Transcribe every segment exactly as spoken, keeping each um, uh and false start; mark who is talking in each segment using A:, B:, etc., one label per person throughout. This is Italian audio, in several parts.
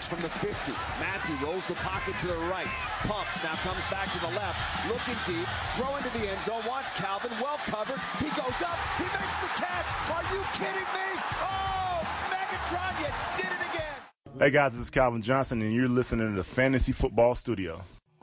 A: from the fifty. Matthew rolls the pocket to the right. Pumps, now comes back to the left. Looking deep. Throw into the end zone. Wants Calvin. Well covered. He goes up. He makes the catch. Are you kidding me? Oh, Megatron, you did it again.
B: Hey guys, this is Calvin Johnson, and you're listening to the Fantasy Football Studio.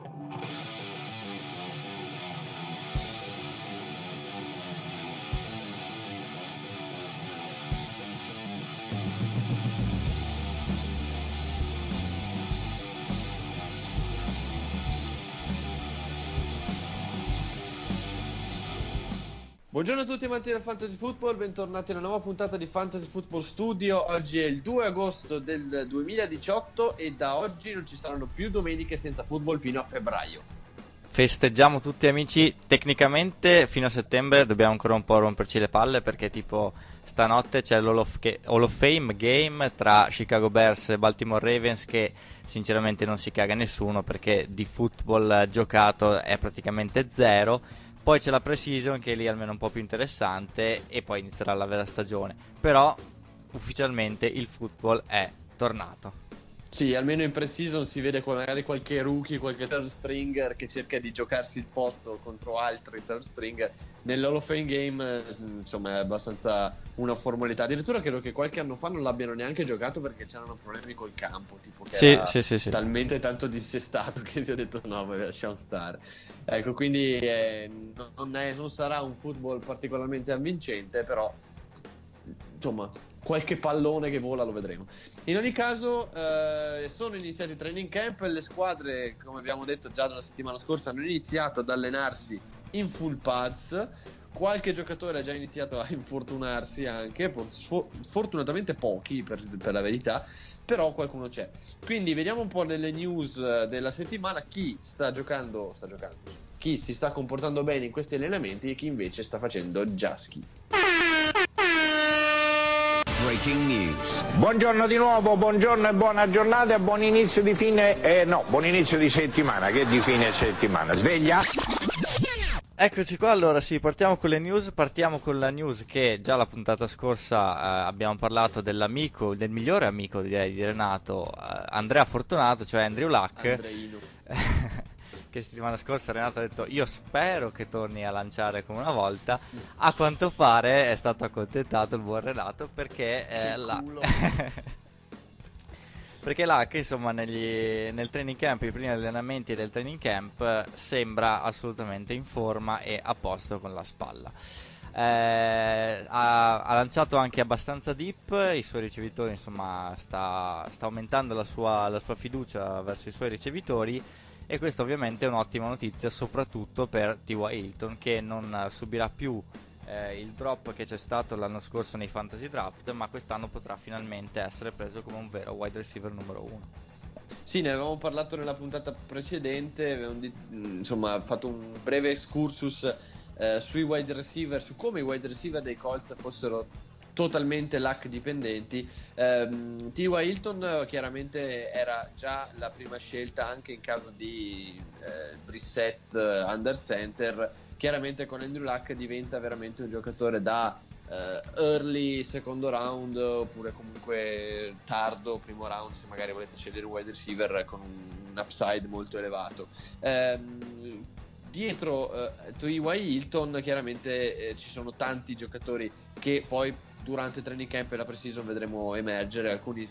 C: Buongiorno a tutti amanti del Fantasy Football, bentornati a una nuova puntata di Fantasy Football Studio. Oggi è il due agosto del duemiladiciotto e da oggi non ci saranno più domeniche senza football fino a febbraio.
D: Festeggiamo tutti amici, tecnicamente fino a settembre dobbiamo ancora un po' romperci le palle perché tipo stanotte c'è l'Hall of, Hall of Fame game tra Chicago Bears e Baltimore Ravens che sinceramente non si caga nessuno perché di football giocato è praticamente zero. Poi c'è la pre-season che è lì almeno un po' più interessante e poi inizierà la vera stagione. Però ufficialmente il football è tornato.
C: Sì, almeno in pre-season si vede magari qualche rookie, qualche third stringer che cerca di giocarsi il posto contro altri third stringer. Nell'Hall of Fame game insomma è abbastanza una formalità. Addirittura credo che qualche anno fa non l'abbiano neanche giocato perché c'erano problemi col campo, tipo che
D: sì,
C: era
D: sì, sì, sì.
C: talmente tanto dissestato che si è detto no, vabbè, lasciamo stare. Ecco, quindi eh, non, è, non sarà un football particolarmente avvincente, però insomma qualche pallone che vola lo vedremo. In ogni caso eh, sono iniziati i training camp, le squadre come abbiamo detto già dalla settimana scorsa hanno iniziato ad allenarsi in full pads. Qualche giocatore ha già iniziato a infortunarsi anche, fortunatamente pochi per, per la verità, però qualcuno c'è. Quindi vediamo un po' nelle news della settimana chi sta giocando, sta giocando, chi si sta comportando bene in questi allenamenti e chi invece sta facendo già schifo.
E: Breaking news. Buongiorno di nuovo, buongiorno e buona giornata e buon inizio di fine, eh no, buon inizio di settimana, che di fine settimana, sveglia?
D: Eccoci qua, allora sì, partiamo con le news, partiamo con la news che già la puntata scorsa eh, abbiamo parlato dell'amico, del migliore amico direi di Renato, eh, Andrea Fortunato, cioè Andrew Luck.
C: Andreino.
D: Che settimana scorsa Renato ha detto io spero che torni a lanciare come una volta. A quanto pare è stato accontentato il buon Renato perché eh, la... perché Luck insomma negli, nel training camp, i primi allenamenti del training camp sembra assolutamente in forma e a posto con la spalla. Eh, ha, ha lanciato anche abbastanza deep, i suoi ricevitori insomma sta, sta aumentando la sua, la sua fiducia verso i suoi ricevitori. E questa ovviamente è un'ottima notizia soprattutto per T Y. Hilton che non subirà più eh, il drop che c'è stato l'anno scorso nei fantasy draft, ma quest'anno potrà finalmente essere preso come un vero wide receiver numero uno.
C: Sì, ne avevamo parlato nella puntata precedente, avevamo di, insomma fatto un breve excursus eh, sui wide receiver, su come i wide receiver dei Colts fossero totalmente luck dipendenti. ehm, T Y. Hilton chiaramente era già la prima scelta anche in caso di eh, Brissett uh, under center. Chiaramente con Andrew Luck diventa veramente un giocatore da uh, early secondo round oppure comunque tardo primo round se magari volete scegliere un wide receiver con un, un upside molto elevato. ehm, Dietro uh, T Y. Hilton chiaramente eh, ci sono tanti giocatori che poi durante il training camp e la pre-season vedremo emergere. Alcuni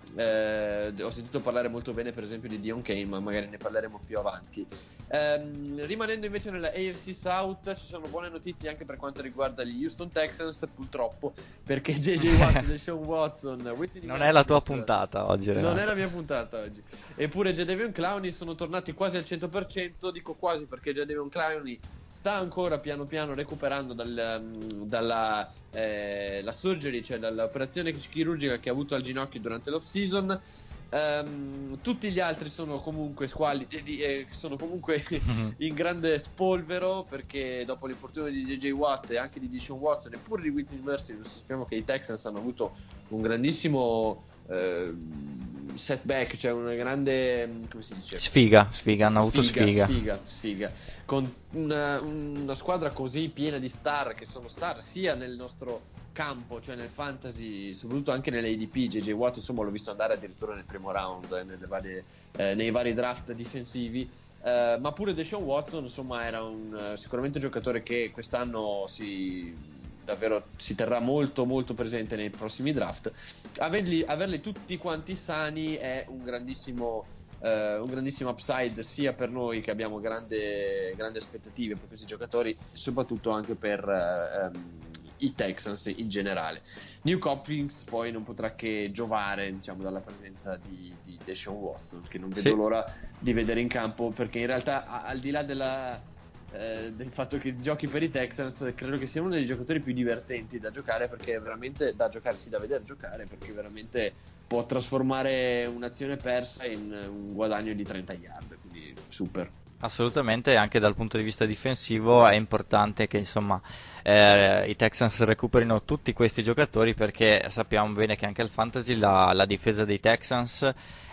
C: eh, ho sentito parlare molto bene per esempio di Dion Kane, ma magari ne parleremo più avanti. ehm, rimanendo invece nella A F C South ci sono buone notizie anche per quanto riguarda gli Houston Texans, purtroppo, perché J J Watt, Deshaun Watson, Whitney
D: non è la tua
C: Mercilus,
D: puntata oggi, Renato.
C: non è la mia puntata oggi, eppure Jadeveon Clowney sono tornati quasi al cento per cento. Dico quasi perché Jadeveon Clowney sta ancora piano piano recuperando dal, dalla eh, la surgery, cioè dall'operazione chirurgica che ha avuto al ginocchio durante l'off season. Um, tutti gli altri sono comunque squali, eh, sono comunque in grande spolvero perché dopo l'infortunio di J J Watt e anche di Deshaun Watson e pure di Whitney Mercilus sappiamo che i Texans hanno avuto un grandissimo eh, setback, cioè una grande, come si dice?
D: Sfiga, sfiga, hanno avuto
C: Sfiga,
D: sfiga.
C: sfiga, sfiga. Con una, una squadra così piena di star, che sono star sia nel nostro campo, cioè nel fantasy, soprattutto anche nell'A D P, J J Watt insomma l'ho visto andare addirittura nel primo round, eh, nelle varie, eh, nei vari draft difensivi, eh, ma pure Deshaun Watson insomma era un, uh, sicuramente un giocatore che quest'anno si davvero si terrà molto molto presente nei prossimi draft. Averli, averli tutti quanti sani è un grandissimo Uh, un grandissimo upside sia per noi che abbiamo grande, grandi aspettative per questi giocatori, soprattutto anche per uh, um, i Texans in generale. New Hopkins poi non potrà che giovare, diciamo, dalla presenza di, di Deshaun Watson, che non vedo
D: Sì.
C: l'ora di vedere in campo, perché in realtà a, al di là della Eh, del fatto che giochi per i Texans, credo che sia uno dei giocatori più divertenti da giocare, perché è veramente da giocare, sì, da vedere giocare, perché veramente può trasformare un'azione persa in un guadagno di trenta yard, quindi super.
D: Assolutamente, anche dal punto di vista difensivo è importante che insomma eh, i Texans recuperino tutti questi giocatori, perché sappiamo bene che anche al fantasy la, la difesa dei Texans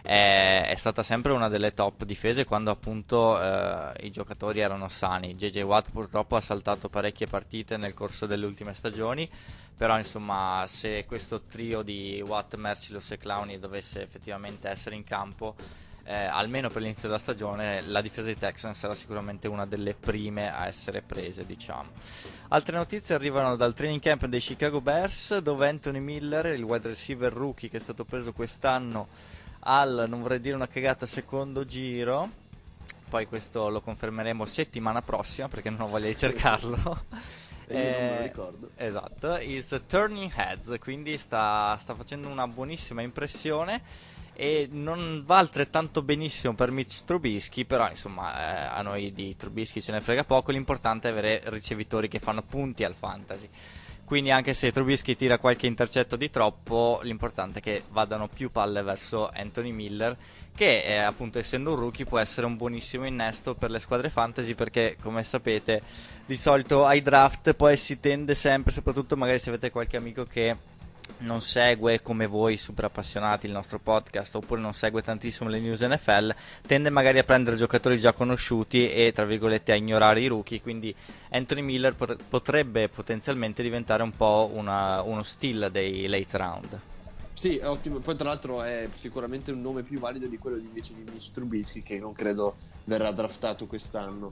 D: è, è stata sempre una delle top difese quando appunto eh, i giocatori erano sani. J J Watt purtroppo ha saltato parecchie partite nel corso delle ultime stagioni, però insomma se questo trio di Watt, Mercilus e Clowney dovesse effettivamente essere in campo, Eh, almeno per l'inizio della stagione, la difesa dei Texans sarà sicuramente una delle prime a essere prese, diciamo. Altre notizie arrivano dal training camp dei Chicago Bears, dove Anthony Miller, il wide receiver rookie che è stato preso quest'anno al, non vorrei dire una cagata, secondo giro, poi questo lo confermeremo settimana prossima perché non ho voglia di cercarlo.
C: E io non me lo ricordo.
D: Esatto, is turning heads, quindi sta, sta facendo una buonissima impressione. E non va altrettanto benissimo per Mitch Trubisky, però insomma eh, a noi di Trubisky ce ne frega poco, l'importante è avere ricevitori che fanno punti al fantasy. Quindi anche se Trubisky tira qualche intercetto di troppo, l'importante è che vadano più palle verso Anthony Miller, che eh, appunto essendo un rookie può essere un buonissimo innesto per le squadre fantasy, perché come sapete di solito ai draft poi si tende sempre, soprattutto magari se avete qualche amico che non segue come voi super appassionati il nostro podcast, oppure non segue tantissimo le news N F L, tende magari a prendere giocatori già conosciuti e tra virgolette a ignorare i rookie, quindi Anthony Miller pot- potrebbe potenzialmente diventare un po' una, uno steal dei late round.
C: Sì, è ottimo. Poi tra l'altro è sicuramente un nome più valido di quello di invece di Mitch Trubisky, che non credo verrà draftato quest'anno.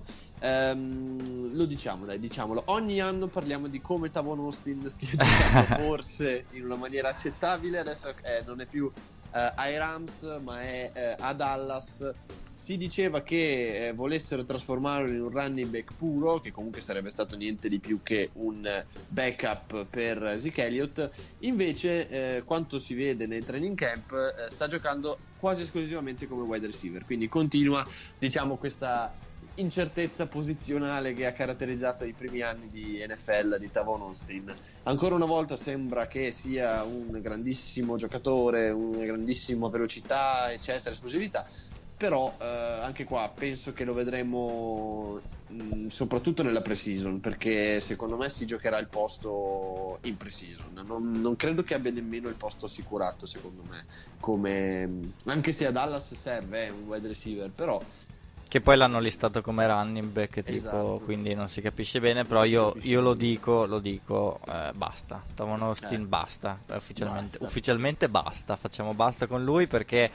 C: Ehm, lo diciamo, dai, diciamolo. Ogni anno parliamo di come Tavon Austin stia giocando forse in una maniera accettabile. Adesso eh, non è più eh, ai Rams, ma è eh, a Dallas. Si diceva che eh, volessero trasformarlo in un running back puro, che comunque sarebbe stato niente di più che un backup per Zeke Elliott. Invece, eh, quanto si vede nei training camp, eh, sta giocando quasi esclusivamente come wide receiver, quindi continua, diciamo, questa incertezza posizionale che ha caratterizzato i primi anni di N F L di Tavon Austin. Ancora una volta sembra che sia un grandissimo giocatore, una grandissima velocità, eccetera, esplosività, però eh, anche qua penso che lo vedremo mh, soprattutto nella pre-season, perché secondo me si giocherà il posto in pre-season. Non, non credo che abbia nemmeno il posto assicurato, secondo me, come anche se a Dallas serve eh, un wide receiver, però
D: Che poi l'hanno listato come running back, tipo,
C: esatto,
D: quindi non si capisce bene,
C: non
D: però
C: si
D: io,
C: capisce
D: io lo
C: nulla.
D: dico, lo dico, eh, basta. Tavon Austin
C: Eh,
D: basta, eh, ufficialmente,
C: basta.
D: ufficialmente basta, facciamo basta con lui perché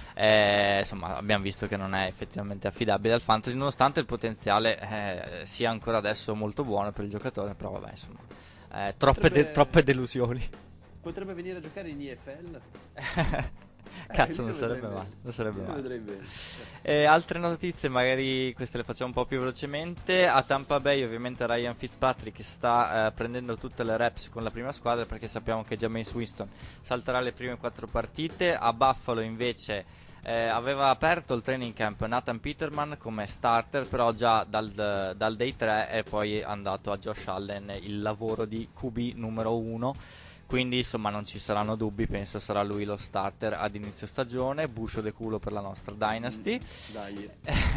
D: eh, insomma abbiamo visto che non è effettivamente affidabile al fantasy, nonostante il potenziale eh, sia ancora adesso molto buono per il giocatore, però vabbè insomma, eh, troppe, de-
C: Potrebbe,
D: troppe delusioni.
C: potrebbe venire a giocare in I F L. Eh,
D: Cazzo,
C: lì
D: non
C: lo vedrei
D: sarebbe
C: bene.
D: male, non sarebbe
C: Lì lo
D: male.
C: vedrei bene.
D: E altre notizie, magari queste le facciamo un po' più velocemente. A Tampa Bay ovviamente Ryan Fitzpatrick sta eh, prendendo tutte le reps con la prima squadra, perché sappiamo che Jameis Winston salterà le prime quattro partite. A Buffalo invece eh, aveva aperto il training camp Nathan Peterman come starter, però già dal, dal day tre è poi andato a Josh Allen il lavoro di Q B numero uno. Quindi insomma non ci saranno dubbi, penso sarà lui lo starter ad inizio stagione, buscio de culo per la nostra Dynasty.
C: Mm, dai.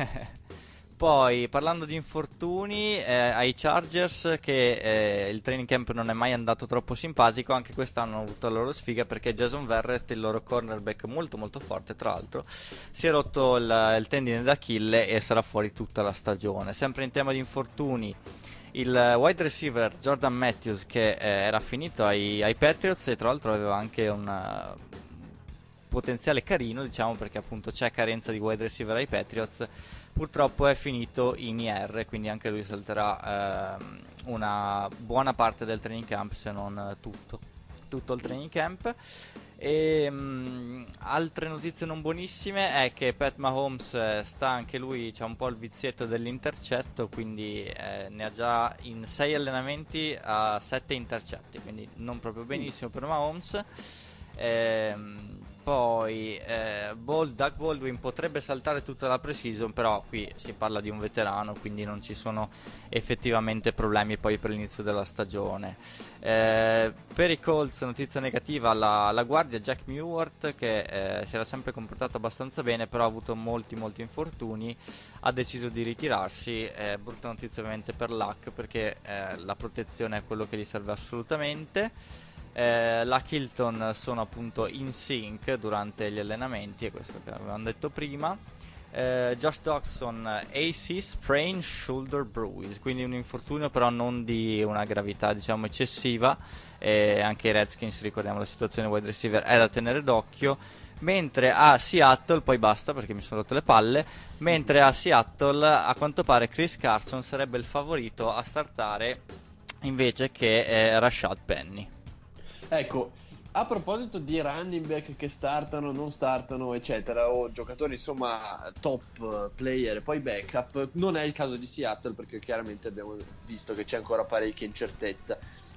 D: Poi parlando di infortuni, eh, ai Chargers che eh, il training camp non è mai andato troppo simpatico, anche quest'anno hanno avuto la loro sfiga perché Jason Verrett, il loro cornerback molto molto forte tra l'altro, si è rotto il, il tendine d'Achille e sarà fuori tutta la stagione. Sempre in tema di infortuni, il wide receiver Jordan Matthews, che eh, era finito ai, ai Patriots, e tra l'altro aveva anche un uh, potenziale carino, diciamo, perché appunto c'è carenza di wide receiver ai Patriots, purtroppo è finito in I R, quindi anche lui salterà ehm, una buona parte del training camp, se non tutto tutto il training camp. E mh, altre notizie non buonissime è che Pat Mahomes eh, sta anche lui, c'ha un po' il vizietto dell'intercetto, quindi eh, ne ha già in sei allenamenti a sette intercetti, quindi non proprio benissimo per Mahomes. Ehm, poi eh, Ball, Doug Baldwin potrebbe saltare tutta la pre-season, però qui si parla di un veterano, quindi non ci sono effettivamente problemi poi per l'inizio della stagione. Eh, per i Colts, notizia negativa, la, la guardia Jack Mewart, che eh, si era sempre comportato abbastanza bene, però ha avuto molti molti infortuni, ha deciso di ritirarsi. Eh, brutta notizia ovviamente per Luck, perché eh, la protezione è quello che gli serve assolutamente. Eh, la Hilton sono appunto in sync durante gli allenamenti, e questo che avevamo detto prima. eh, Josh Doxson, A C sprain shoulder bruise, quindi un infortunio però non di una gravità diciamo eccessiva. eh, anche i Redskins, ricordiamo la situazione wide receiver, è da tenere d'occhio. Mentre a Seattle, poi basta perché mi sono rotto le palle, mentre a Seattle a quanto pare Chris Carson sarebbe il favorito a startare invece che eh, Rashad Penny.
C: Ecco, a proposito di running back che startano, non startano, eccetera, o giocatori insomma top player e poi backup, non è il caso di Seattle, perché chiaramente abbiamo visto che c'è ancora parecchia incertezza.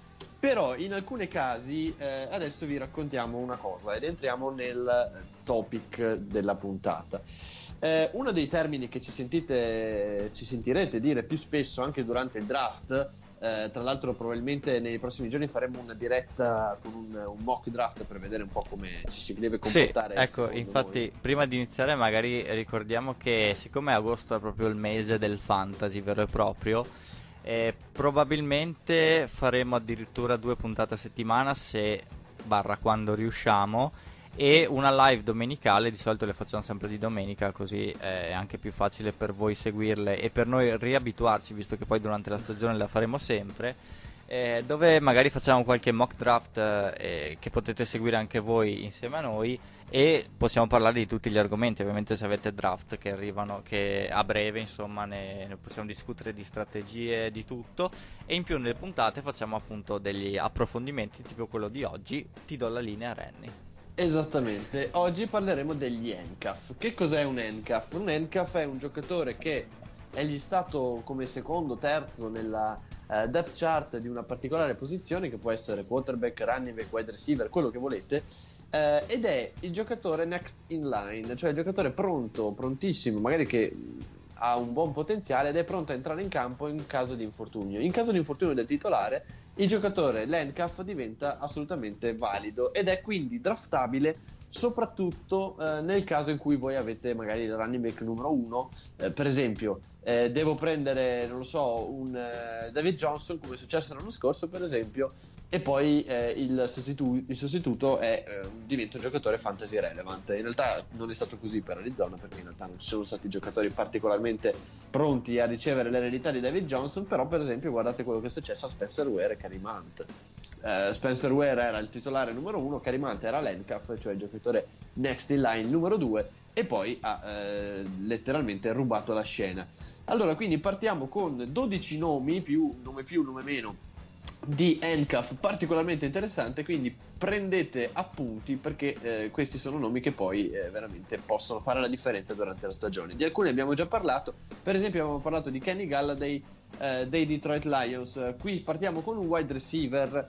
C: Però in alcuni casi eh, adesso vi raccontiamo una cosa ed entriamo nel topic della puntata. Eh, uno dei termini che ci sentite, ci sentirete dire più spesso anche durante il draft. Eh, tra l'altro probabilmente nei prossimi giorni faremo una diretta con un, un mock draft per vedere un po' come ci si deve comportare.
D: Sì, ecco, infatti
C: noi.
D: prima di iniziare magari ricordiamo che siccome agosto è proprio il mese del fantasy vero e proprio, eh, probabilmente faremo addirittura due puntate a settimana, se barra quando riusciamo, e una live domenicale. Di solito le facciamo sempre di domenica, così è anche più facile per voi seguirle e per noi riabituarci, visto che poi durante la stagione la faremo sempre, eh, dove magari facciamo qualche mock draft eh, che potete seguire anche voi insieme a noi, e possiamo parlare di tutti gli argomenti. Ovviamente se avete draft che arrivano, che a breve insomma ne, ne possiamo discutere di strategie, di tutto, e in più nelle puntate facciamo appunto degli approfondimenti tipo quello di oggi. Ti do la linea, Renny.
C: Esattamente, oggi parleremo degli N C A F. Che cos'è un N C A F? Un N C A F è un giocatore che è gli stato come secondo, terzo nella uh, depth chart di una particolare posizione, che può essere quarterback, running back, wide receiver, quello che volete, uh, ed è il giocatore next in line, cioè il giocatore pronto, prontissimo, magari che ha un buon potenziale ed è pronto a entrare in campo in caso di infortunio. In caso di infortunio del titolare, il giocatore, l'N C A F, diventa assolutamente valido ed è quindi draftabile, soprattutto eh, nel caso in cui voi avete magari il running back numero uno. Eh, per esempio, eh, devo prendere, non lo so, un eh, David Johnson, come è successo l'anno scorso, per esempio, e poi eh, il, sostitu- il sostituto è, eh, diventa un giocatore fantasy relevant. In realtà non è stato così per Arizona, perché in realtà non ci sono stati giocatori particolarmente pronti a ricevere l'eredità di David Johnson. Però per esempio guardate quello che è successo a Spencer Ware e Kareem Hunt. eh, Spencer Ware era il titolare numero uno, Kareem Hunt era l'N C A F, cioè il giocatore next in line numero due, e poi ha eh, letteralmente rubato la scena. Allora, quindi partiamo con dodici nomi, più nome più, nome meno, di N C A F particolarmente interessante, quindi prendete appunti, perché eh, questi sono nomi che poi eh, veramente possono fare la differenza durante la stagione. Di alcuni abbiamo già parlato, per esempio abbiamo parlato di Kenny Galladay eh, dei Detroit Lions. Qui partiamo con un wide receiver,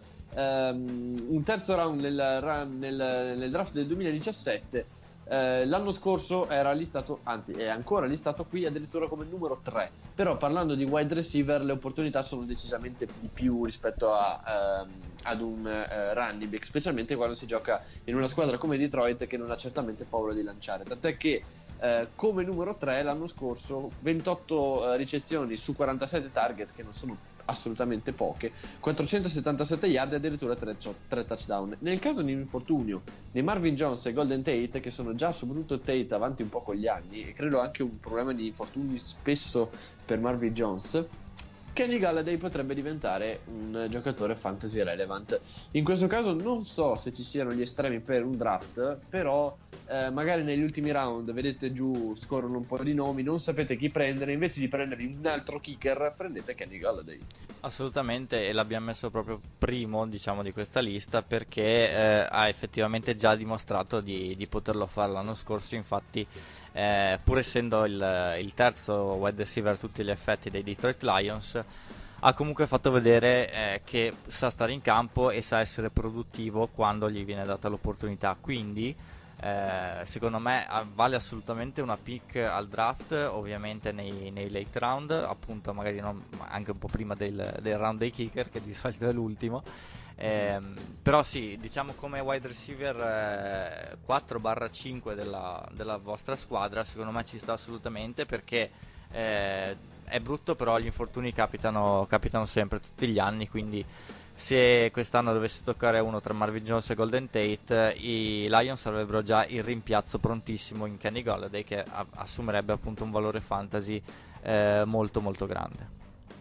C: ehm, un terzo round nel, nel, nel draft del duemiladiciassette. Eh, l'anno scorso era listato, anzi è ancora listato qui addirittura come numero tre. Però parlando di wide receiver, le opportunità sono decisamente di più rispetto a, ehm, ad un eh, running back, specialmente quando si gioca in una squadra come Detroit, che non ha certamente paura di lanciare. Tant'è che eh, come numero tre l'anno scorso ventotto eh, ricezioni su quarantasette target, che non sono assolutamente poche, quattrocentosettantasette yard e addirittura tre touchdown. Nel caso di un infortunio di Marvin Jones e Golden Tate, che sono già, soprattutto Tate, avanti un po' con gli anni, e credo anche un problema di infortuni spesso per Marvin Jones, Kenny Golladay potrebbe diventare un giocatore fantasy relevant. In questo caso non so se ci siano gli estremi per un draft, però eh, magari negli ultimi round vedete giù scorrono un po' di nomi, non sapete chi prendere, invece di prendervi un altro kicker prendete Kenny Golladay.
D: Assolutamente, e l'abbiamo messo proprio primo, diciamo, di questa lista perché eh, ha effettivamente già dimostrato di, di poterlo fare l'anno scorso. Infatti, eh, pur essendo il, il terzo wide receiver a tutti gli effetti dei Detroit Lions, ha comunque fatto vedere eh, che sa stare in campo e sa essere produttivo quando gli viene data l'opportunità. Quindi eh, secondo me ah, vale assolutamente una pick al draft, ovviamente nei, nei late round, appunto magari non, anche un po' prima del, del round dei kicker, che di solito è l'ultimo. Eh, però sì, diciamo come wide receiver eh, quattro cinque della, della vostra squadra, secondo me ci sta assolutamente, perché eh, è brutto, però gli infortuni capitano, capitano sempre, tutti gli anni, quindi se quest'anno dovesse toccare uno tra Marvin Jones e Golden Tate, i Lions avrebbero già il rimpiazzo prontissimo in Kenny Golladay, che a- assumerebbe appunto un valore fantasy eh, molto molto grande.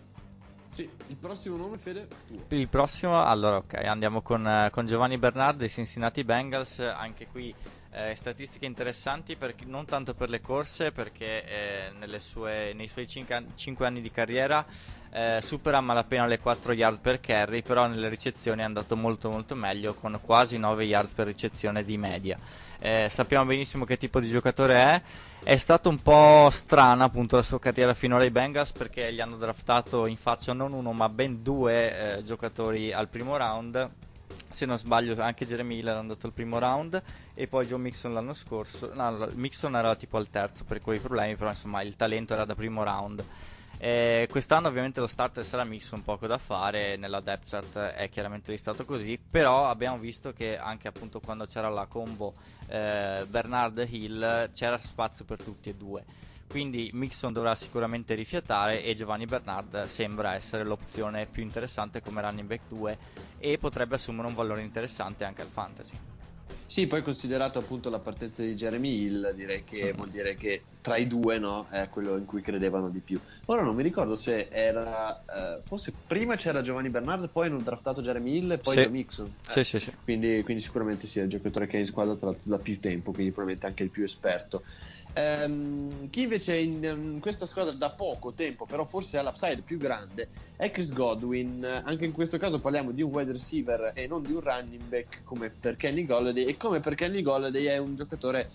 C: Sì, il prossimo nome, Fede, tuo.
D: Il prossimo, allora ok, andiamo con, eh, con Giovanni Bernard dei Cincinnati Bengals. Anche qui eh, statistiche interessanti, perché, non tanto per le corse, perché eh, nelle sue, nei suoi cinque anni di carriera eh, supera a malapena le quattro yard per carry, però nelle ricezioni è andato molto molto meglio, con quasi nove yard per ricezione di media. Eh, sappiamo benissimo che tipo di giocatore è. È stato un po' strana appunto la sua carriera finora ai Bengals, perché gli hanno draftato in faccia non uno ma ben due eh, giocatori al primo round. Se non sbaglio anche Jeremy Hill era andato al primo round, e poi Joe Mixon l'anno scorso. No, Mixon era tipo al terzo per quei problemi, però insomma il talento era da primo round. Eh, quest'anno ovviamente lo starter sarà Mixon, poco da fare, nella depth chart è chiaramente listato così, però abbiamo visto che anche appunto quando c'era la combo eh, Bernard Hill c'era spazio per tutti e due. Quindi Mixon dovrà sicuramente rifiatare, e Giovanni Bernard sembra essere l'opzione più interessante come running back due, e potrebbe assumere un valore interessante anche al fantasy.
C: Sì, poi considerato appunto la partenza di Jeremy Hill, direi che
D: Mm-hmm.
C: vuol dire che tra i due, no, è quello in cui credevano di più. Ora non mi ricordo se era eh, forse prima c'era Giovanni Bernard, poi hanno draftato Jeremy Hill e poi
D: Sì.
C: Joe Mixon. Eh,
D: Sì, sì, sì.
C: Quindi, quindi sicuramente sì, è il giocatore che è in squadra tra l'altro da più tempo, quindi probabilmente anche il più esperto. Ehm, chi invece in, in questa squadra da poco tempo, però forse ha l'upside più grande, è Chris Godwin. Anche in questo caso parliamo di un wide receiver e non di un running back come per Kenny Golladay, e come per Kenny Golladay è un giocatore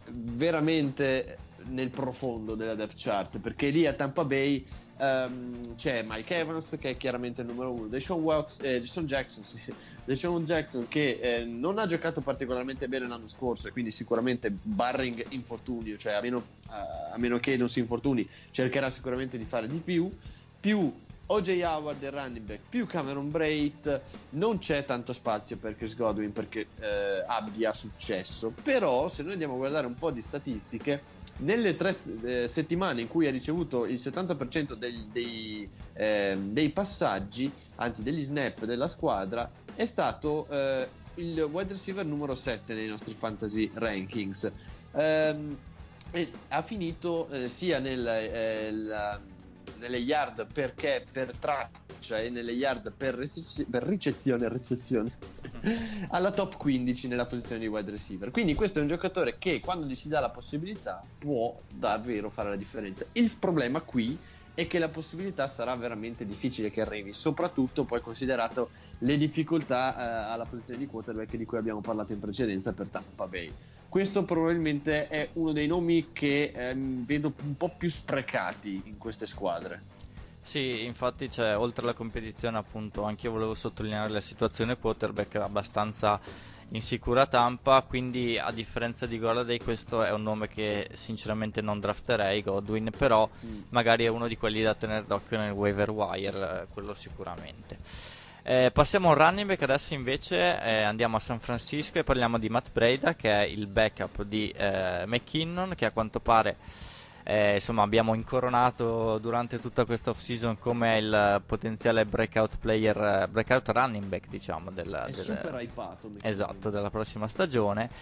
C: veramente nel profondo della depth chart, perché lì a Tampa Bay um, c'è Mike Evans che è chiaramente il numero uno, Deshaun, Wax, eh, Deshaun Jackson sì. Deshaun Jackson che eh, non ha giocato particolarmente bene l'anno scorso, e quindi sicuramente barring infortunio, cioè a meno, a, a meno che non si infortuni, cercherà sicuramente di fare di più, più O J Howard del running back, più Cameron Brate. Non c'è tanto spazio per Chris Godwin perché eh, abbia successo, però se noi andiamo a guardare un po' di statistiche, nelle tre eh, settimane in cui ha ricevuto il settanta per cento dei, dei, eh, dei passaggi, anzi degli snap della squadra, è stato eh, il wide receiver numero sette nei nostri fantasy rankings. Ehm, e ha finito eh, sia nel eh, la, nelle yard perché per traccia e nelle yard per, ricez- per ricezione e ricezione alla top quindici nella posizione di wide receiver. Quindi questo è un giocatore che quando gli si dà la possibilità può davvero fare la differenza. Il problema qui è che la possibilità sarà veramente difficile che arrivi, soprattutto poi considerato le difficoltà eh, alla posizione di quarterback di cui abbiamo parlato in precedenza per Tampa Bay. Questo probabilmente è uno dei nomi che ehm, vedo un po' più sprecati in queste squadre.
D: Sì, infatti c'è, oltre alla competizione appunto, anche io volevo sottolineare la situazione quarterback abbastanza insicura a Tampa, quindi a differenza di Golladay questo è un nome che sinceramente non drafterei, Godwin, però
C: Mm.
D: magari è uno di quelli da tenere d'occhio nel waiver wire, eh, quello sicuramente. Eh, passiamo a un running back adesso invece, eh, andiamo a San Francisco e parliamo di Matt Breida, che è il backup di eh, McKinnon, che a quanto pare eh, insomma abbiamo incoronato durante tutta questa off season come il potenziale breakout player, breakout running back diciamo del,
C: È
D: del,
C: super hypato McKinnon.
D: esatto, della prossima stagione.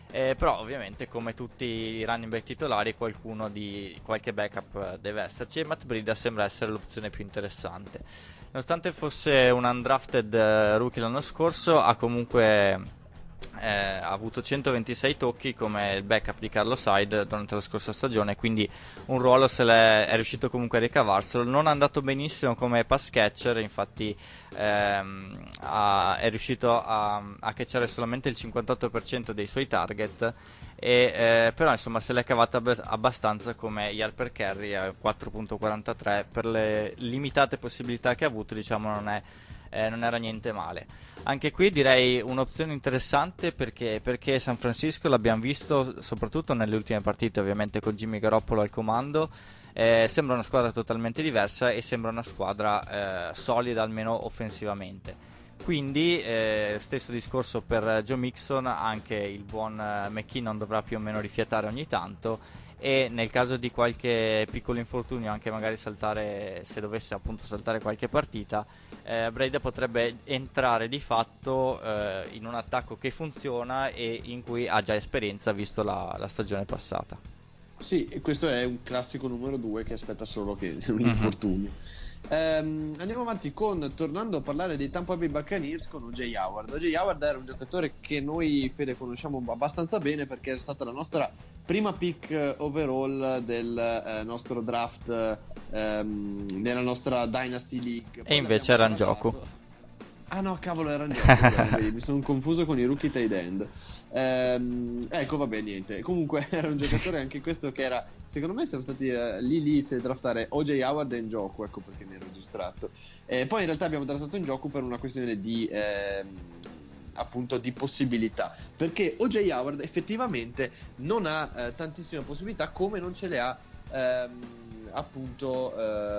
D: Eh, però ovviamente come tutti i running back titolari qualcuno di qualche backup deve esserci, e Matt Breida sembra essere l'opzione più interessante. Nonostante fosse un undrafted eh, rookie l'anno scorso, ha comunque eh, ha avuto centoventisei tocchi come il backup di Carlos Hyde durante la scorsa stagione, quindi un ruolo se l'è, è riuscito comunque a ricavarselo. Non è andato benissimo come pass catcher, infatti ehm, ha, è riuscito a, a catchare solamente il cinquantotto per cento dei suoi target, e, eh, però insomma se l'è cavata ab- abbastanza come yard per carry a quattro virgola quarantatré. Per le limitate possibilità che ha avuto, diciamo, non è eh, non era niente male. Anche qui direi un'opzione interessante perché, perché San Francisco l'abbiamo visto soprattutto nelle ultime partite, ovviamente con Jimmy Garoppolo al comando. Eh, sembra una squadra totalmente diversa e sembra una squadra eh, solida almeno offensivamente. Quindi eh, stesso discorso per Joe Mixon, anche il buon eh, McKinnon dovrà più o meno rifiatare ogni tanto, e nel caso di qualche piccolo infortunio, anche magari saltare, se dovesse appunto saltare qualche partita, eh, Breida potrebbe entrare di fatto eh, in un attacco che funziona e in cui ha già esperienza visto la, la stagione passata.
C: Sì, e questo è un classico numero due che aspetta solo che un
D: Mhm.
C: infortunio. Ehm, andiamo avanti con, tornando a parlare dei Tampa Bay Buccaneers, con O J Howard. O J Howard era un giocatore che noi, Fede, conosciamo abbastanza bene perché era stata la nostra prima pick eh, overall del eh, nostro draft, ehm, nella nostra Dynasty League.
D: E
C: Poi
D: invece era
C: l'abbiamo
D: in gioco.
C: tradato. Ah no, cavolo, era in gioco. Bene, vedi, mi sono confuso con i rookie tight end. Ehm, ecco, vabbè, niente. Comunque era un giocatore anche questo che era, secondo me siamo stati eh, lì lì se draftare O J Howard in gioco, ecco perché mi ero registrato. Eh, poi in realtà abbiamo draftato in gioco per una questione di ehm, appunto di possibilità, perché O J Howard effettivamente non ha eh, tantissime possibilità, come non ce le ha ehm, appunto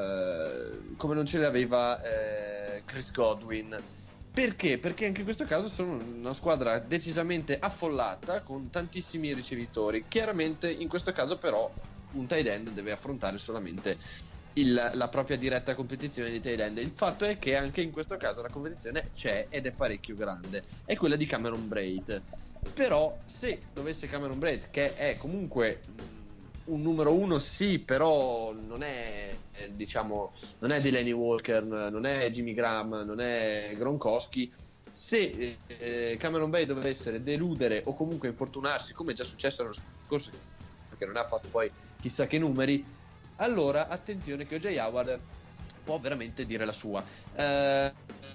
C: eh, come non ce le aveva eh, Chris Godwin. Perché? Perché anche in questo caso sono una squadra decisamente affollata con tantissimi ricevitori. Chiaramente in questo caso però un tight end deve affrontare solamente il, la propria diretta competizione di tight end. Il fatto è che anche in questo caso la competizione c'è ed è parecchio grande. È quella di Cameron Braid. Però se dovesse Cameron Braid, che è comunque un numero uno, sì, però non è, eh, diciamo, non è Delaney Walker, non è Jimmy Graham, non è Gronkowski. Se eh, Cameron Bay dovesse deludere o comunque infortunarsi, come è già successo l'anno scorso, perché non ha fatto poi chissà che numeri, allora attenzione che O J Howard può veramente dire la sua. Eh,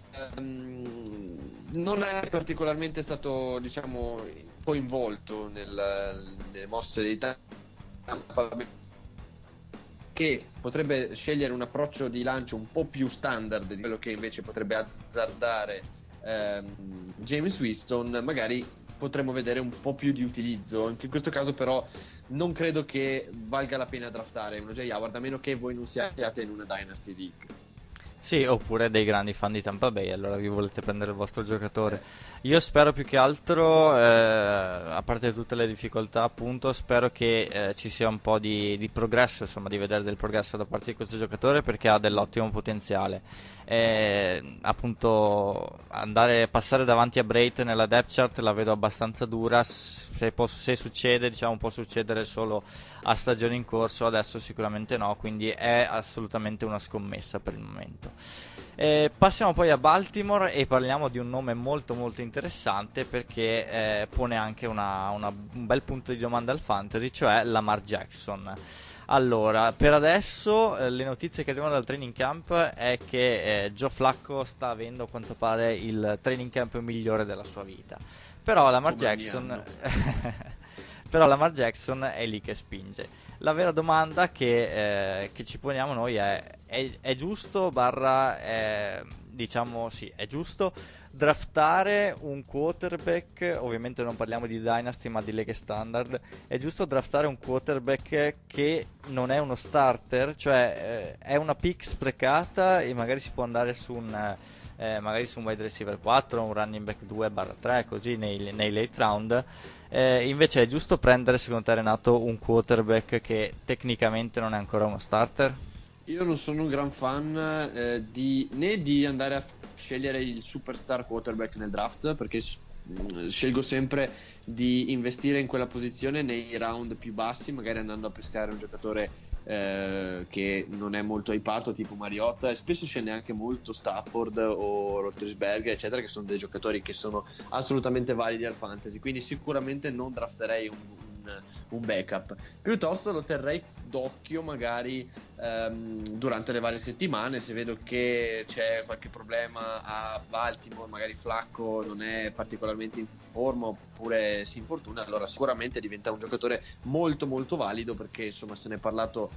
C: ehm, non è particolarmente stato, diciamo, coinvolto nel, nelle mosse dei Tampa Bay, che potrebbe scegliere un approccio di lancio un po' più standard di quello che invece potrebbe azzardare ehm, James Winston. Magari potremmo vedere un po' più di utilizzo. Anche in questo caso però non credo che valga la pena draftare uno O J Howard, a meno che voi non siate in una Dynasty League.
D: Sì, oppure dei grandi fan di Tampa Bay, allora vi volete prendere il vostro giocatore. Io spero più che altro, eh, a parte tutte le difficoltà, appunto, spero che eh, ci sia un po' di, di progresso, insomma, di vedere del progresso da parte di questo giocatore perché ha dell'ottimo potenziale. E, appunto, andare, passare davanti a Brait nella depth chart la vedo abbastanza dura. Se, può- se succede, diciamo, può succedere solo a stagione in corso, adesso sicuramente no, quindi è assolutamente una scommessa per il momento. Eh, passiamo poi a Baltimore e parliamo di un nome molto molto interessante perché eh, pone anche una, una, un bel punto di domanda al fantasy, cioè Lamar Jackson. Allora, per adesso eh, le notizie che arrivano dal training camp è che eh, Joe Flacco sta avendo a quanto pare il training camp migliore della sua vita. Però Lamar
C: Come ogni
D: Jackson
C: anno.
D: però Lamar Jackson è lì che spinge. La vera domanda che, eh, che ci poniamo noi è, è, è giusto barra è, diciamo sì, è giusto draftare un quarterback, ovviamente non parliamo di Dynasty ma di leghe standard, è giusto draftare un quarterback che non è uno starter, cioè eh, è una pick sprecata e magari si può andare su un eh, magari su un wide receiver quattro, un running back due barra tre, così nei, nei late round. Eh, invece è giusto prendere, secondo te, Renato, un quarterback che tecnicamente non è ancora uno starter?
C: Io non sono un gran fan eh, di, né di andare a scegliere il superstar quarterback nel draft, perché mh, scelgo sempre di investire in quella posizione nei round più bassi, magari andando a pescare un giocatore eh, che non è molto hypato, tipo Mariota, e spesso scende anche molto Stafford o Roethlisberger, eccetera, che sono dei giocatori che sono assolutamente validi al fantasy, quindi sicuramente non drafterei un, un, un backup, piuttosto lo terrei d'occhio magari ehm, durante le varie settimane, se vedo che c'è qualche problema a Baltimore, magari Flacco non è particolarmente in forma oppure si infortuna, allora sicuramente diventa un giocatore molto molto valido, perché insomma se ne è parlato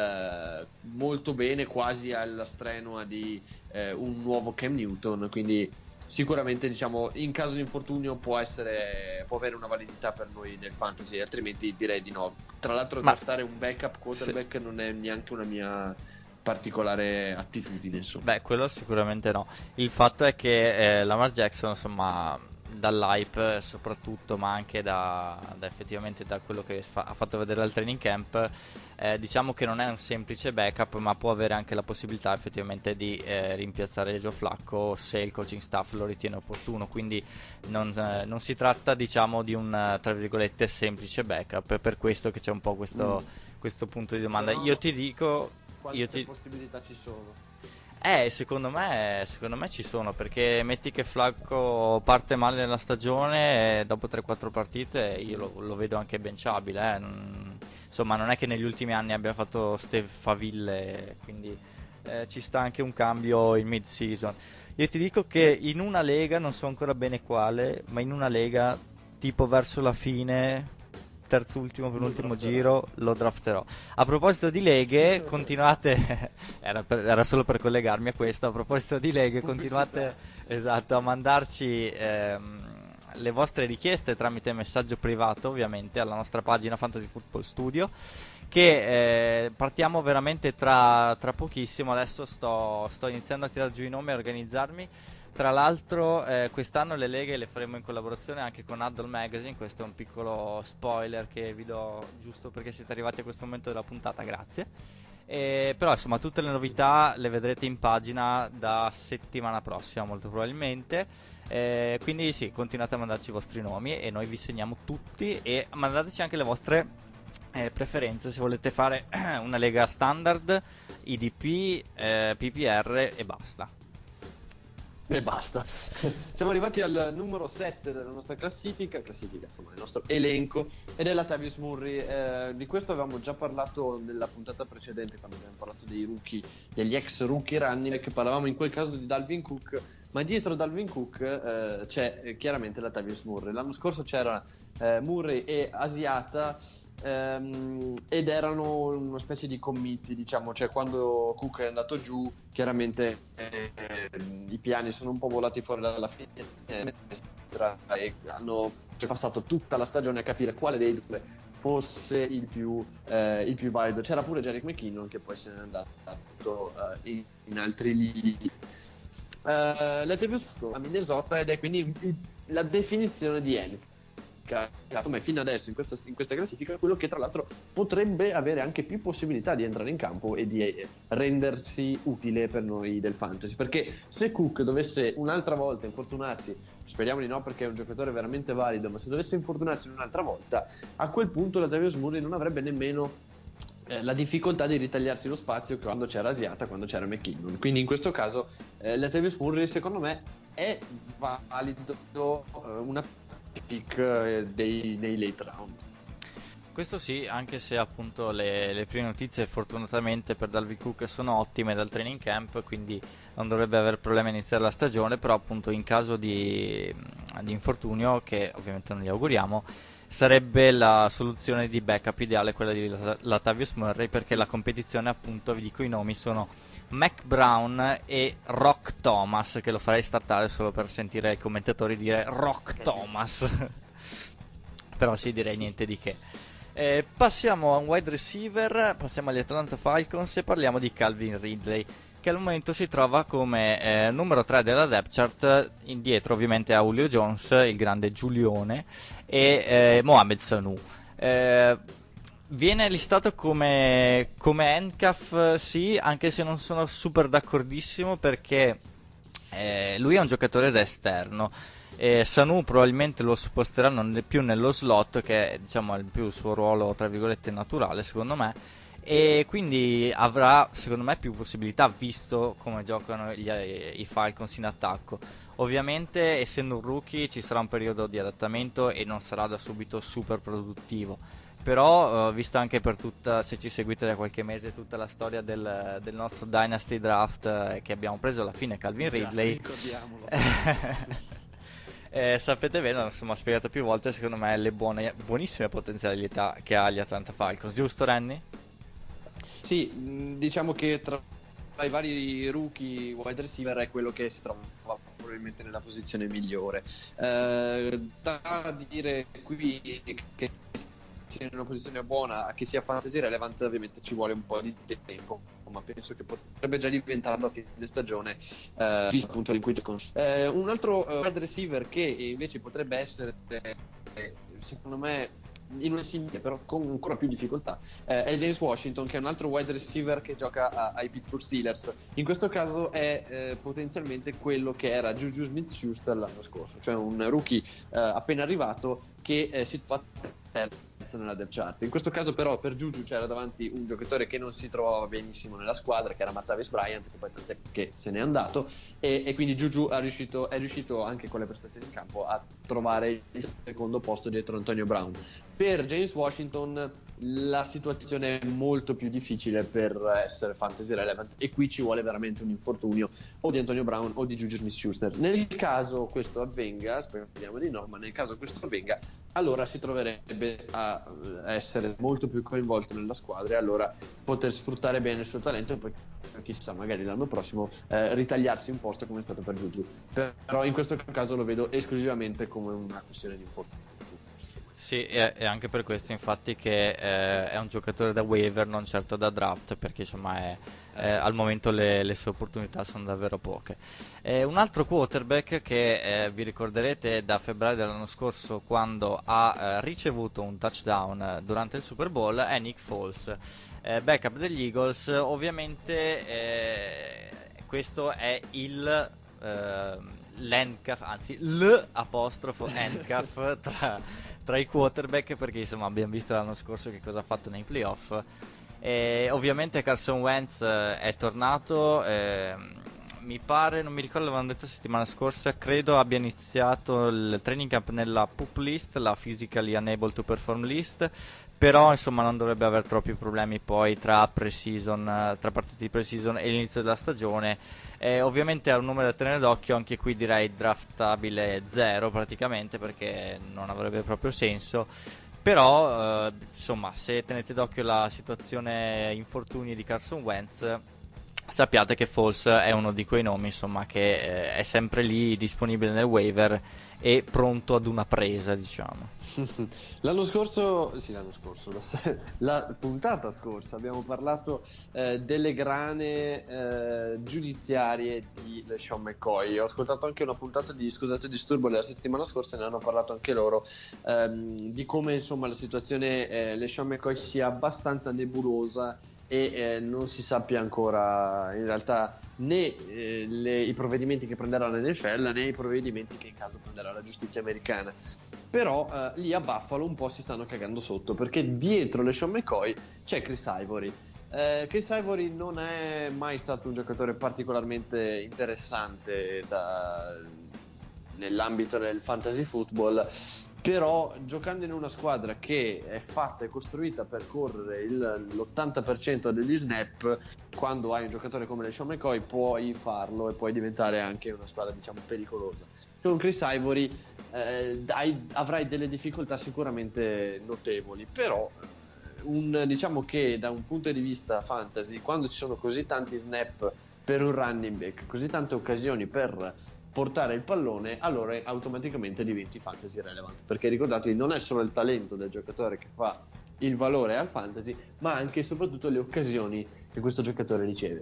C: eh, molto bene, quasi alla strenua di eh, un nuovo Cam Newton, quindi sicuramente diciamo in caso di infortunio può essere può avere una validità per noi nel fantasy, altrimenti direi di no. Tra l'altro
D: Ma
C: draftare un backup quarterback sì, non è neanche una mia particolare attitudine, insomma.
D: Beh, quello sicuramente no. Il fatto è che eh, Lamar Jackson, insomma, dall'hype soprattutto, ma anche da, da effettivamente da quello che fa- ha fatto vedere al training camp, eh, diciamo che non è un semplice backup, ma può avere anche la possibilità effettivamente di eh, rimpiazzare Joe Flacco se il coaching staff lo ritiene opportuno. Quindi non, eh, non si tratta, diciamo, di un eh, tra virgolette semplice backup. È per questo che c'è un po' questo,
C: Mm.
D: questo punto di domanda.
C: Però
D: Io ti dico,
C: quante
D: io ti...
C: possibilità ci sono?
D: Eh, secondo me, secondo me ci sono, perché metti che Flacco parte male nella stagione e dopo tre quattro partite io lo, lo vedo anche benchable, eh. Non- insomma, non è che negli ultimi anni abbia fatto ste faville, quindi eh, ci sta anche un cambio in mid-season. Io ti dico che in una lega, non so ancora bene quale, ma in una lega tipo verso la fine, terzo ultimo, penultimo giro, lo drafterò. A proposito di leghe, continuate, era, per- era solo per collegarmi a questo, a proposito di leghe, continuate, esatto, a mandarci ehm, le vostre richieste tramite messaggio privato, ovviamente, alla nostra pagina Fantasy Football Studio, che eh, partiamo veramente tra, tra pochissimo. Adesso sto, sto iniziando a tirar giù i nomi e a organizzarmi. Tra l'altro eh, quest'anno le leghe le faremo in collaborazione anche con Huddle Magazine, questo è un piccolo spoiler che vi do giusto perché siete arrivati a questo momento della puntata, grazie. E, però insomma tutte le novità le vedrete in pagina da settimana prossima molto probabilmente, eh, quindi sì, continuate a mandarci i vostri nomi e noi vi segniamo tutti, e mandateci anche le vostre eh, preferenze, se volete fare una lega standard, I D P, eh, P P R e basta.
C: E basta. Siamo arrivati al numero sette della nostra classifica, classifica insomma del nostro elenco, ed è Latavius Murray. Eh, di questo avevamo già parlato nella puntata precedente, quando abbiamo parlato dei rookie, degli ex rookie running back, parlavamo in quel caso di Dalvin Cook, ma dietro Dalvin Cook eh, c'è eh, chiaramente Latavius Murray. L'anno scorso c'era eh, Murray e Asiata, ehm, ed erano una specie di committi, diciamo, cioè quando Cook è andato giù chiaramente eh, i piani sono un po' volati fuori dalla finestra e hanno passato tutta la stagione a capire quale dei due fosse il più, eh, il più valido. C'era pure Jerick McKinnon che poi se n'è andato eh, in, in altri lidi. Uh, L'Atrevius a Minnesota, ed è quindi il, la definizione di Henry come fino adesso in questa, in questa classifica quello che tra l'altro potrebbe avere anche più possibilità di entrare in campo e di eh, rendersi utile per noi del fantasy, perché se Cook dovesse un'altra volta infortunarsi, speriamo di no perché è un giocatore veramente valido, ma se dovesse infortunarsi un'altra volta, a quel punto la Latavius Murray non avrebbe nemmeno eh, la difficoltà di ritagliarsi lo spazio quando c'era Asiata, quando c'era McKinnon. Quindi in questo caso eh, Latavius Murray secondo me è valido eh, una pick eh, dei, nei late round.
D: Questo sì, anche se appunto le, le prime notizie fortunatamente per Dalvin Cook sono ottime dal training camp, quindi non dovrebbe aver problemi a iniziare la stagione, però appunto in caso di, di infortunio, che ovviamente non gli auguriamo, sarebbe la soluzione di backup ideale quella di Latavius Murray, perché la competizione, appunto, vi dico i nomi, sono Mac Brown e Rock Thomas, che lo farei startare solo per sentire i commentatori dire Rock Thomas. Però sì, direi niente di che. Eh, passiamo a un wide receiver, passiamo agli Atlanta Falcons e parliamo di Calvin Ridley, che al momento si trova come eh, numero tre della depth chart, indietro ovviamente a Julio Jones, il grande Giulione, e eh, Mohamed Sanu. Eh, viene listato come, come handcuff, sì, anche se non sono super d'accordissimo, perché eh, lui è un giocatore da esterno. E Sanu probabilmente lo sposteranno ne- più nello slot, che è, diciamo, il più il suo ruolo tra virgolette naturale secondo me, e quindi avrà secondo me più possibilità visto come giocano gli- i Falcons in attacco. Ovviamente essendo un rookie ci sarà un periodo di adattamento e non sarà da subito super produttivo, però eh, visto anche per tutta, se ci seguite da qualche mese, tutta la storia del, del nostro Dynasty Draft, eh, che abbiamo preso alla fine Calvin
A: Già,
D: Ridley.
A: ricordiamolo.
D: Eh, sapete bene, insomma, ho spiegato più volte, secondo me, le buone, buonissime potenzialità che ha gli Atlanta Falcons, giusto Renny?
C: Sì, mh, diciamo che tra, tra i vari rookie wide receiver è quello che si trova probabilmente nella posizione migliore. Eh, da dire qui che sia in una posizione buona, che sia fantasy relevant, ovviamente ci vuole un po' di tempo, ma penso che potrebbe già diventarlo a fine stagione, eh, visto appunto in cui giocano. Eh, un altro eh, wide receiver che invece potrebbe essere, eh, secondo me, in una simile però con ancora più difficoltà, eh, è James Washington, che è un altro wide receiver che gioca a, ai Pittsburgh Steelers. In questo caso è eh, potenzialmente quello che era Juju Smith-Schuster l'anno scorso, cioè un rookie eh, appena arrivato che eh, si trova terzo nella depth chart. In questo caso però per Juju c'era davanti un giocatore che non si trovava benissimo nella squadra, che era Martavis Bryant, che poi tant'è che se n'è andato, e, e quindi Juju è riuscito, è riuscito anche con le prestazioni in campo a trovare il secondo posto dietro Antonio Brown. Per James Washington la situazione è molto più difficile per essere fantasy relevant, e qui ci vuole veramente un infortunio o di Antonio Brown o di Juju Smith-Schuster. Nel caso questo avvenga, speriamo di no, ma nel caso questo avvenga, allora si troverebbe a essere molto più coinvolto nella squadra e allora poter sfruttare bene il suo talento, e poi chissà, magari l'anno prossimo eh, ritagliarsi un posto come è stato per Juju. Però in questo caso lo vedo esclusivamente come una questione di infortunio.
D: Sì, e, e anche per questo infatti che eh, è un giocatore da waiver, non certo da draft, perché insomma è, eh, al momento le, le sue opportunità sono davvero poche. Eh, un altro quarterback che eh, vi ricorderete da febbraio dell'anno scorso, quando ha eh, ricevuto un touchdown eh, durante il Super Bowl, è Nick Foles, eh, backup degli Eagles. Ovviamente eh, questo è il eh, l'handcuff, anzi l'apostrofo handcuff tra, tra i quarterback, perché insomma abbiamo visto l'anno scorso che cosa ha fatto nei playoff. E ovviamente Carson Wentz eh, è tornato, ehm, mi pare, non mi ricordo, l'avevano detto settimana scorsa, credo abbia iniziato il training camp nella P U P list, la Physically Unable to Perform list, però insomma non dovrebbe avere troppi problemi poi tra pre-season, eh, tra partite di pre-season e l'inizio della stagione. Eh, ovviamente è un numero da tenere d'occhio, anche qui direi draftabile zero praticamente, perché non avrebbe proprio senso. Però, eh, insomma, se tenete d'occhio la situazione infortuni di Carson Wentz, sappiate che Foles è uno di quei nomi, insomma, che eh, è sempre lì disponibile nel waiver e pronto ad una presa, diciamo.
C: L'anno scorso, sì, l'anno scorso, la, la puntata scorsa abbiamo parlato eh, delle grane eh, giudiziarie di LeSean McCoy. Ho ascoltato anche una puntata di Scusate il disturbo della settimana scorsa, e ne hanno parlato anche loro, ehm, di come insomma la situazione eh, LeSean McCoy sia abbastanza nebulosa e eh, non si sappia ancora in realtà né eh, le, i provvedimenti che prenderà l'N F L né i provvedimenti che in caso prenderà la giustizia americana. Però eh, lì a Buffalo un po' si stanno cagando sotto, perché dietro LeSean McCoy c'è Chris Ivory. Eh, Chris Ivory non è mai stato un giocatore particolarmente interessante da, nell'ambito del fantasy football, però giocando in una squadra che è fatta e costruita per correre il, l'ottanta per cento degli snap, quando hai un giocatore come LeSean McCoy puoi farlo e puoi diventare anche una squadra, diciamo, pericolosa. Con Chris Ivory eh, hai, avrai delle difficoltà sicuramente notevoli, però un, diciamo che da un punto di vista fantasy, quando ci sono così tanti snap per un running back, così tante occasioni per portare il pallone, allora automaticamente diventi fantasy relevant, perché ricordatevi, non è solo il talento del giocatore che fa il valore al fantasy, ma anche e soprattutto le occasioni che questo giocatore riceve.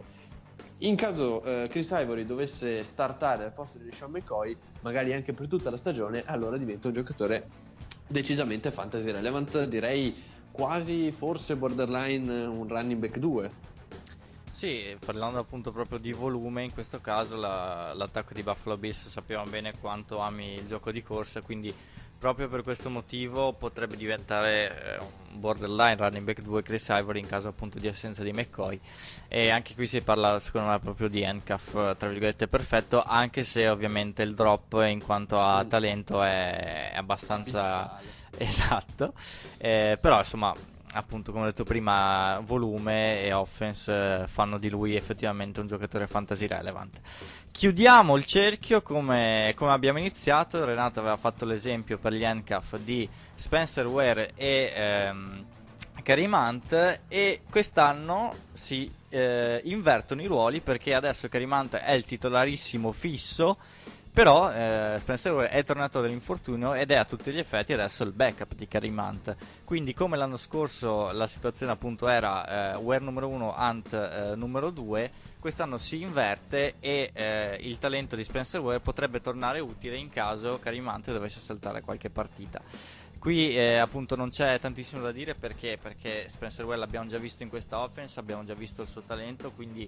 C: In caso eh, Chris Ivory dovesse startare al posto di Sean McCoy, magari anche per tutta la stagione, allora diventa un giocatore decisamente fantasy relevant, direi quasi forse borderline un running back due.
D: Sì, parlando appunto proprio di volume, in questo caso la- l'attacco di Buffalo Bills sappiamo bene quanto ami il gioco di corsa, quindi proprio per questo motivo potrebbe diventare eh, un borderline running back due Chris Ivory in caso appunto di assenza di McCoy. E anche qui si parla secondo me proprio di handcuff eh, tra virgolette perfetto, anche se ovviamente il drop in quanto a
C: Mm.
D: talento è, è abbastanza
C: Abissale.
D: esatto. Eh, però insomma appunto come ho detto prima, volume e offense eh, fanno di lui effettivamente un giocatore fantasy relevant. Chiudiamo il cerchio come, come abbiamo iniziato. Renato aveva fatto l'esempio per gli handcuff di Spencer Ware e ehm, Kareem Hunt, e quest'anno si eh, invertono i ruoli perché adesso Kareem Hunt è il titolarissimo fisso. Però eh, Spencer Ware è tornato dall'infortunio ed è a tutti gli effetti adesso il backup di Kareem Hunt. Quindi come l'anno scorso la situazione appunto era eh, Ware numero uno, Hunt eh, numero due, quest'anno si inverte e eh, il talento di Spencer Ware potrebbe tornare utile in caso Kareem Hunt dovesse saltare qualche partita. Qui eh, appunto non c'è tantissimo da dire perché, perché Spencer Ware l'abbiamo già visto in questa offense, abbiamo già visto il suo talento, quindi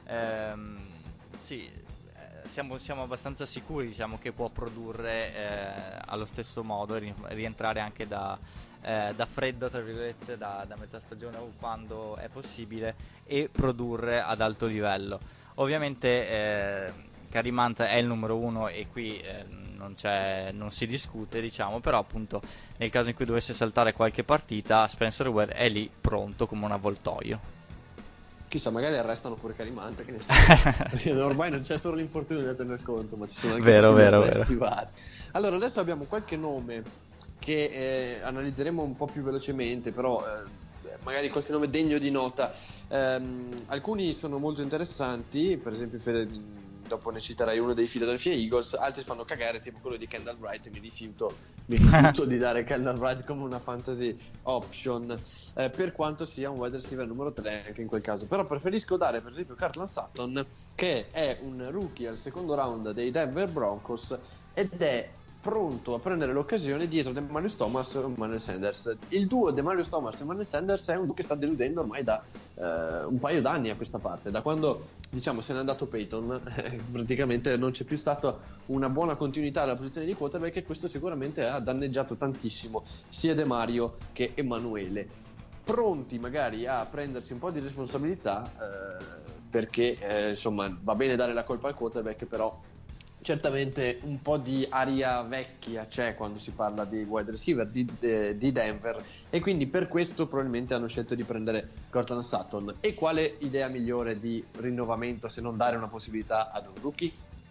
D: ehm, sì, eh, siamo, siamo abbastanza sicuri, diciamo, che può produrre eh, allo stesso modo e ri- rientrare anche da, eh, da freddo, tra virgolette, da, da metà stagione o quando è possibile, e produrre ad alto livello. Ovviamente eh, Kareem Hunt è il numero uno e qui eh, non, c'è, non si discute, diciamo, però appunto nel caso in cui dovesse saltare qualche partita Spencer Ware è lì pronto come un avvoltoio.
C: Chissà, magari arrestano pure Carimante, che ne sa. Perché ormai non c'è solo l'infortunio da tener conto, ma ci sono anche
D: Vero,
C: tutti gli
D: vero,
C: arresti
D: vero.
C: vari. Allora, adesso abbiamo qualche nome che eh, analizzeremo un po' più velocemente, però eh, magari qualche nome degno di nota. Ehm, alcuni sono molto interessanti, per esempio Fede, dopo ne citerai uno dei Philadelphia Eagles, altri fanno cagare, tipo quello di Kendall Wright, e mi rifiuto, mi rifiuto di dare Kendall Wright come una fantasy option, eh, per quanto sia un wide receiver numero tre anche in quel caso. Però preferisco dare per esempio Cortland Sutton, che è un rookie al secondo round dei Denver Broncos ed è pronto a prendere l'occasione dietro Demarius Thomas e Emmanuel Sanders. Il duo Demarius Thomas e Emmanuel Sanders è un duo che sta deludendo ormai da eh, un paio d'anni a questa parte, da quando diciamo se n'è andato Peyton, eh, praticamente non c'è più stata una buona continuità alla posizione di quarterback, e questo sicuramente ha danneggiato tantissimo sia De Mario che Emanuele. Pronti magari a prendersi un po' di responsabilità, eh, perché eh, insomma va bene dare la colpa al quarterback, però certamente un po' di aria vecchia c'è quando si parla di wide receiver di, de, di Denver, e quindi per questo probabilmente hanno scelto di prendere Cortland Sutton. E quale idea migliore di rinnovamento se non dare una possibilità ad un rookie?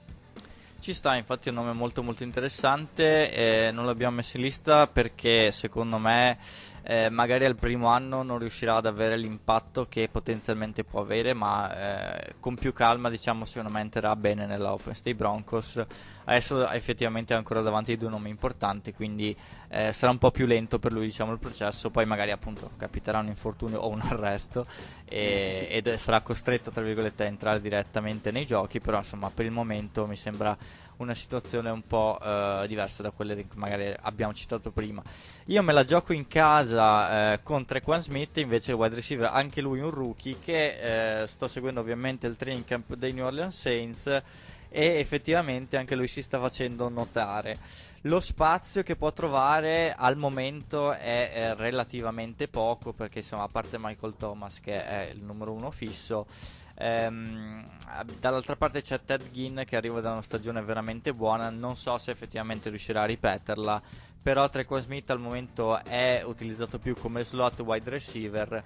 D: Ci sta, infatti è un nome molto molto interessante, eh, non l'abbiamo messo in lista perché secondo me eh, magari al primo anno non riuscirà ad avere l'impatto che potenzialmente può avere, ma eh, con più calma diciamo secondo me entrerà bene nella offense dei Broncos. Adesso effettivamente è ancora davanti due nomi importanti, quindi eh, sarà un po' più lento per lui diciamo il processo, poi magari appunto capiterà un infortunio o un arresto e, ed sarà costretto tra virgolette a entrare direttamente nei giochi, però insomma per il momento mi sembra una situazione un po' eh, diversa da quelle che magari abbiamo citato prima. Io me la gioco in casa eh, con Trequan Smith, invece il wide receiver, anche lui un rookie, che eh, sto seguendo ovviamente il training camp dei New Orleans Saints e effettivamente anche lui si sta facendo notare. Lo spazio che può trovare al momento è, è relativamente poco, perché insomma a parte Michael Thomas che è il numero uno fisso, ehm, dall'altra parte c'è Ted Ginn che arriva da una stagione veramente buona, non so se effettivamente riuscirà a ripeterla, però Trequan Smith al momento è utilizzato più come slot wide receiver,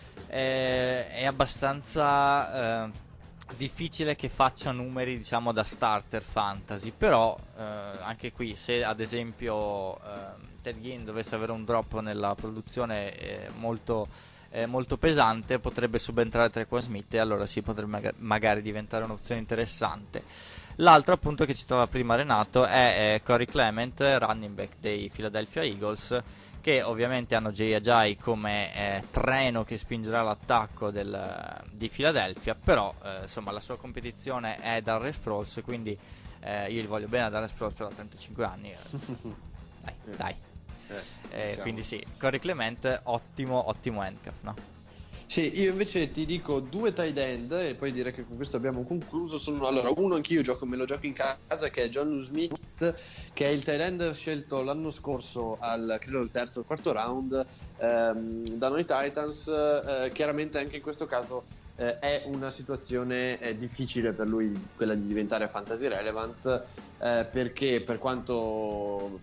D: eh, è abbastanza... Eh, difficile che faccia numeri diciamo da starter fantasy, però eh, anche qui se ad esempio eh, Ted Ginn dovesse avere un drop nella produzione eh, molto, eh, molto pesante, potrebbe subentrare Trequan Smith e allora si potrebbe maga- magari diventare un'opzione interessante. L'altro appunto che citava prima Renato è, è Corey Clement, running back dei Philadelphia Eagles, che ovviamente hanno Jay Ajayi come eh, treno che spingerà l'attacco del, di Philadelphia, però eh, insomma la sua competizione è Darren Sproles, quindi eh, io gli voglio bene a Darren Sproles, però a trentacinque anni eh, dai, dai.
C: Eh,
D: Eh,
C: diciamo.
D: quindi sì, Corey Clement ottimo, ottimo handcuff, no?
C: Sì, io invece ti dico due tight end e poi direi che con questo abbiamo concluso. Sono, allora, uno anch'io gioco, me lo gioco in casa, che è John Smith, che è il tight end scelto l'anno scorso al, credo, il terzo o quarto round ehm, da noi Titans. Eh, chiaramente anche in questo caso eh, è una situazione eh, difficile per lui, quella di diventare fantasy relevant, eh, perché per quanto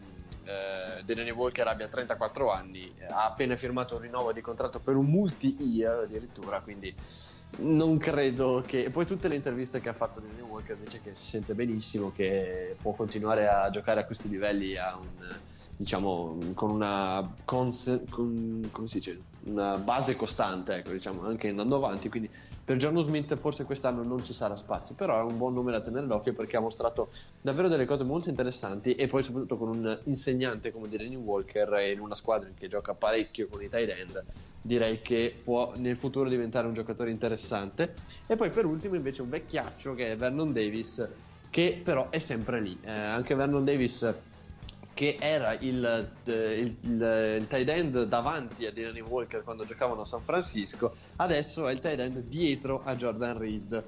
C: eh, Delanie Walker abbia trentaquattro anni, eh, ha appena firmato un rinnovo di contratto per un multi-year addirittura, quindi non credo che... E poi tutte le interviste che ha fatto Delanie Walker dice che si sente benissimo, che può continuare a giocare a questi livelli a un, diciamo, con una cons- con, come si dice, una base costante, ecco, diciamo, anche andando avanti. Quindi per John Smith forse quest'anno non ci sarà spazio, però è un buon nome da tenere d'occhio perché ha mostrato davvero delle cose molto interessanti, e poi soprattutto con un insegnante come Delanie Walker e in una squadra in cui gioca parecchio con i tight end, direi che può nel futuro diventare un giocatore interessante. E poi per ultimo invece un vecchiaccio che è Vernon Davis, che però è sempre lì. Eh, anche Vernon Davis, che era il, il, il, il tight end davanti a Delanie Walker quando giocavano a San Francisco, adesso è il tight end dietro a Jordan Reed.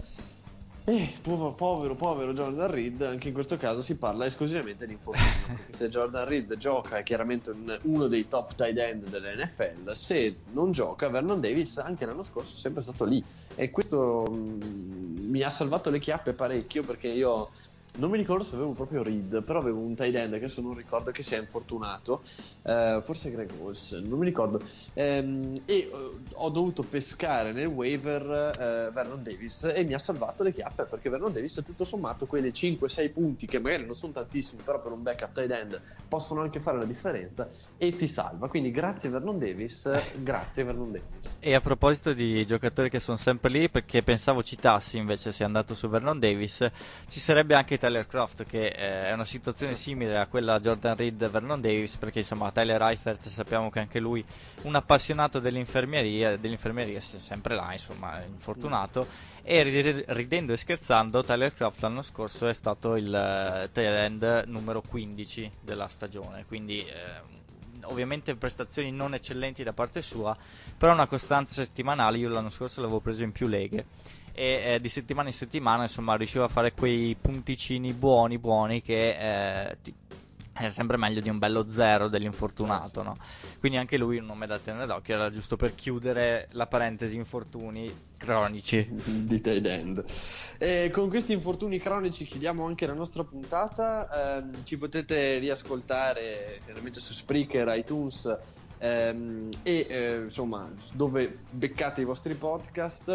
C: Eh, povero, povero, povero Jordan Reed, anche in questo caso si parla esclusivamente di infortunio, perché se Jordan Reed gioca è chiaramente un, uno dei top tight end dell'N F L, se non gioca Vernon Davis anche l'anno scorso è sempre stato lì, e questo mh, mi ha salvato le chiappe parecchio, perché io non mi ricordo se avevo proprio Reed, però avevo un tight end che adesso non ricordo, che si è infortunato, eh, forse Greg Olsen, non mi ricordo, ehm, e uh, ho dovuto pescare nel waiver uh, Vernon Davis, e mi ha salvato le chiappe, perché Vernon Davis tutto sommato quelle cinque sei punti, che magari non sono tantissimi, però per un backup tight end possono anche fare la differenza, e ti salva. Quindi grazie Vernon Davis, grazie Vernon Davis.
D: E a proposito di giocatori che sono sempre lì, perché pensavo citassi, invece sei andato su Vernon Davis, ci sarebbe anche Tyler Croft, che eh, è una situazione simile a quella Jordan Reed e Vernon Davis, perché insomma Tyler Eifert sappiamo che anche lui un appassionato dell'infermeria, dell'infermeria è sempre là, insomma, è infortunato, e ri- ridendo e scherzando Tyler Croft l'anno scorso è stato il uh, tight end numero quindici della stagione, quindi eh, ovviamente prestazioni non eccellenti da parte sua, però una costanza settimanale. Io l'anno scorso l'avevo preso in più leghe e eh, di settimana in settimana insomma riusciva a fare quei punticini buoni buoni che eh, ti, è sempre meglio di un bello zero dell'infortunato,
C: Eh, sì.
D: no? Quindi anche lui un nome da tenere d'occhio, era giusto per chiudere la parentesi infortuni cronici.
C: Di tight end. E con questi infortuni cronici chiudiamo anche la nostra puntata. Ehm, ci potete riascoltare chiaramente su Spreaker, iTunes, ehm, e eh, insomma dove beccate i vostri podcast.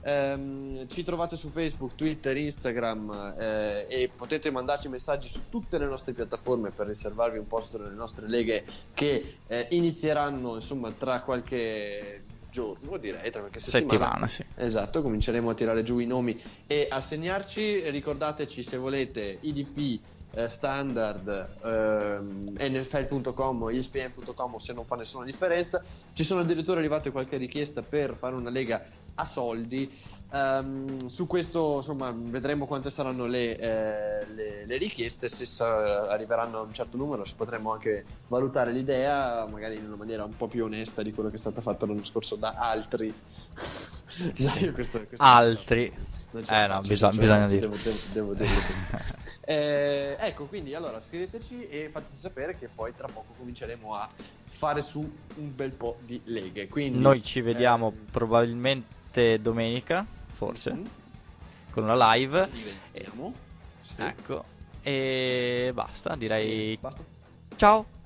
C: Ehm, ci trovate su Facebook, Twitter, Instagram, eh, e potete mandarci messaggi su tutte le nostre piattaforme per riservarvi un posto nelle nostre leghe, che eh, inizieranno insomma tra qualche giorno, direi tra qualche settimana.
D: Settimana, sì.
C: Esatto, cominceremo a tirare giù i nomi e a segnarci. Ricordateci, se volete, I D P eh, standard, ehm, N F L punto com, E S P N punto com, se non fa nessuna differenza. Ci sono addirittura arrivate qualche richiesta per fare una lega a soldi. Um, su questo insomma vedremo quante saranno le, eh, le, le richieste, se sa- arriveranno a un certo numero, se potremo anche valutare l'idea magari in una maniera un po' più onesta di quello che è stato fatto l'anno scorso da altri. Dai, questo, questo
D: Altri.
C: non ce
D: Eh
C: la
D: no,
C: faccio,
D: bisogna,
C: non ce la
D: bisogna
C: faccio,
D: dirlo.
C: devo, devo, devo dirlo sempre. Eh, ecco, quindi allora scriveteci e fateci sapere che poi tra poco cominceremo a fare su un bel po' di leghe. Quindi
D: Noi ci vediamo
C: ehm,
D: probabilmente domenica, forse,
C: mhm.
D: con una live.
C: Ci
D: E-
C: vediamo. Sì.
D: ecco, e basta,
C: E
D: direi
C: basta.
D: ciao.